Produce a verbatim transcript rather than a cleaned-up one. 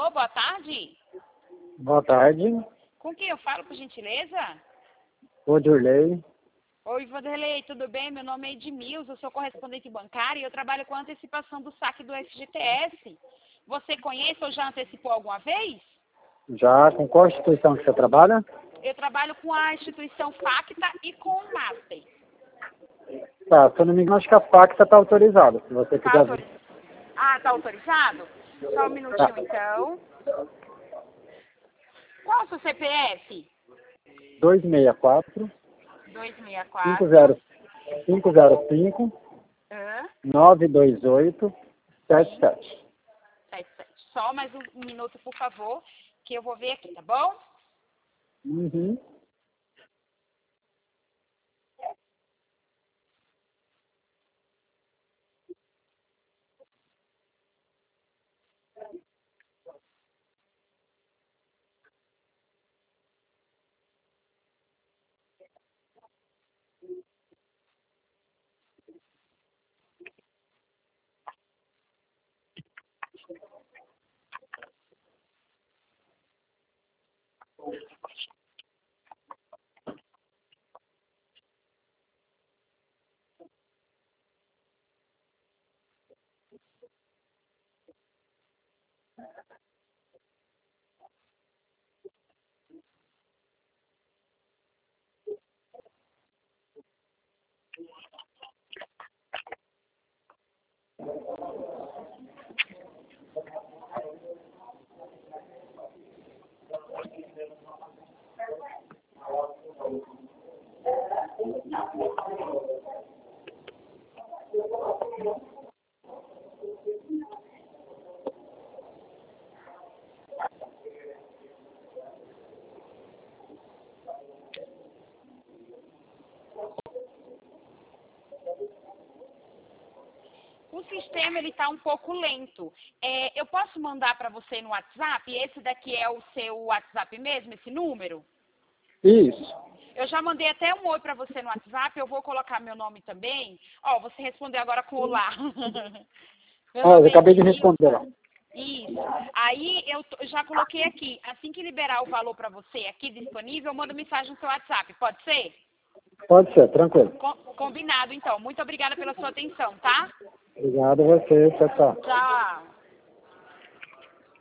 Alô, boa tarde. Boa tarde. Com quem eu falo, por gentileza? Odurley. Oi, Vanderlei, tudo bem? Meu nome é Edmilson, eu sou correspondente bancária e eu trabalho com a antecipação do saque do F G T S. Você conhece ou já antecipou alguma vez? Já, com qual instituição que você trabalha? Eu trabalho com a instituição Facta e com o Master. Tá, se eu não me engano, acho que a Facta está autorizada, se você Tá quiser autori... ver. Ah, tá autorizado? Só um minutinho, Tá. então. Qual é o seu C P F? dois seis quatro, dois seis cinco quatro. zero cinco zero cinco, Hã? nove dois oito, sete sete. sete sete. Só mais um um minuto, por favor, que eu vou ver aqui, tá bom? Uhum. O sistema ele está um pouco lento. É, eu posso mandar para você no WhatsApp? Esse daqui é o seu WhatsApp mesmo, esse número? Isso. Eu já mandei até um oi para você no WhatsApp, eu vou colocar meu nome também. Ó, você respondeu agora com olá. Meu Ó, eu nome é acabei de Edmilson. responder lá. Isso. Aí eu tô- já coloquei aqui. Assim que liberar o valor para você aqui disponível, eu mando mensagem no seu WhatsApp. Pode ser? Pode ser, tranquilo. Com- combinado, então. Muito obrigada pela sua atenção, tá? Obrigado a você, tchau, tchau. Tchau.